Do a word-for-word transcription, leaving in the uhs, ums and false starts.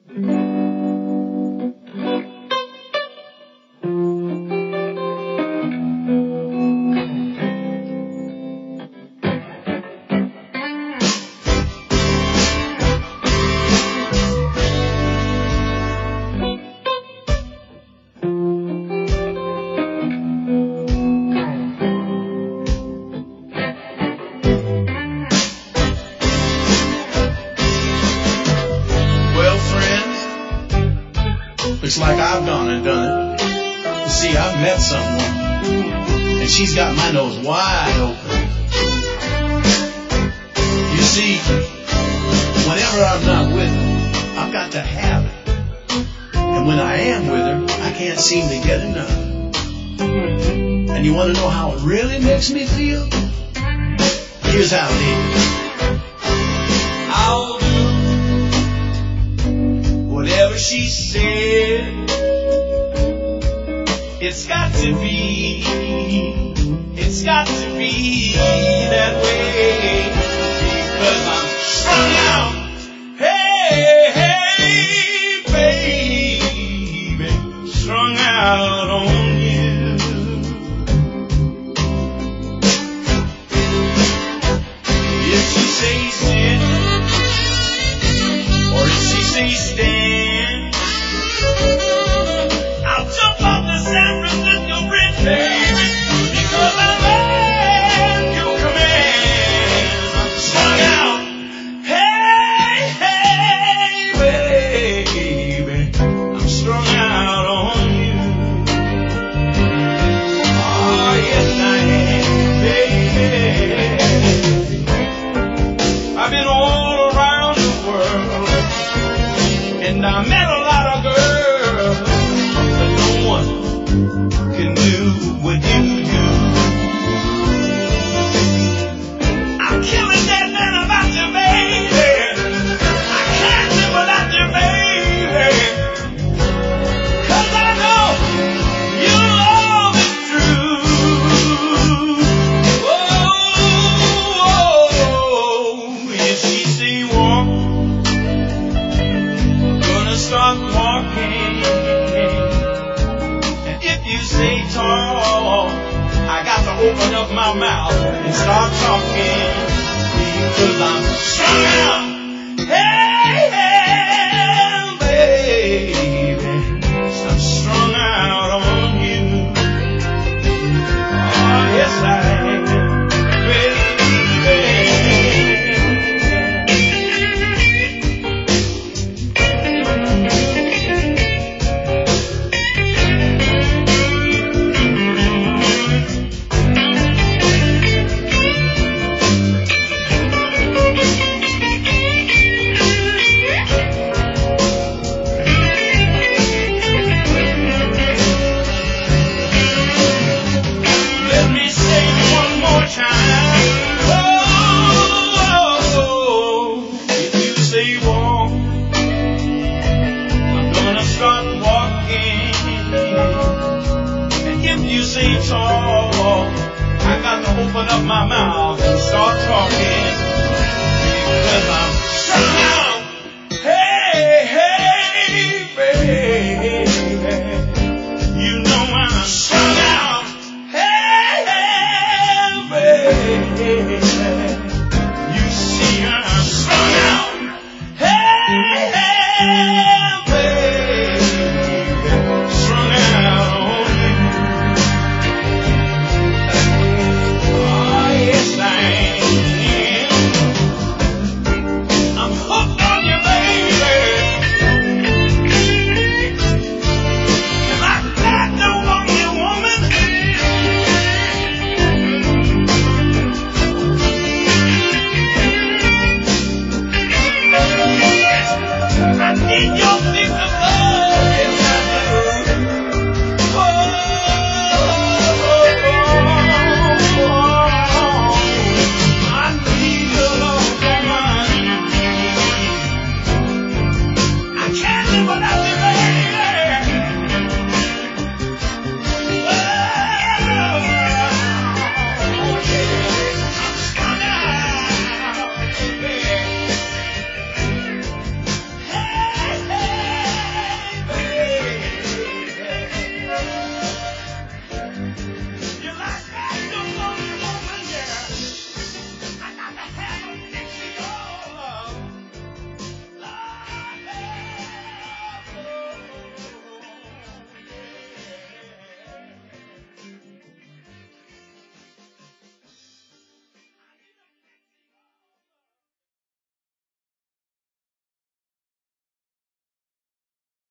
Looks like I've gone and done it. You see, I've met someone, and she's got my nose wide open. You see, whenever I'm not with her, I've got to have it. And when I am with her, I can't seem to get enough. And you want to know how it really makes me feel? Here's how it is. I'll whatever she said, it's got to be, it's got to be that way, because I'm strung out. Hey, hey, baby, strung out on you. If she says sit, or if she says stand, I'll jump off the San Francisco Bridge, baby, because I love your command. I'm strung out. Hey, hey, baby, I'm strung out on you. Oh, yes, I am, baby. I've been all around the world, and I met a lot of girls, but no one can do what you do. I'm killing that man about you, baby. I can't live without you, baby, 'cause I know your love is true. Oh, if she say walk, gonna start walking. And if you say talk, I got to open up my mouth and start talking, because I'm strung out. Hey, hey, baby, I'm strung out on you. Oh, yes, I am, baby. Let me say it one more time. Oh, if you say walk, I'm gonna start walking. And if you say talk, I got to open up my mouth and start talking.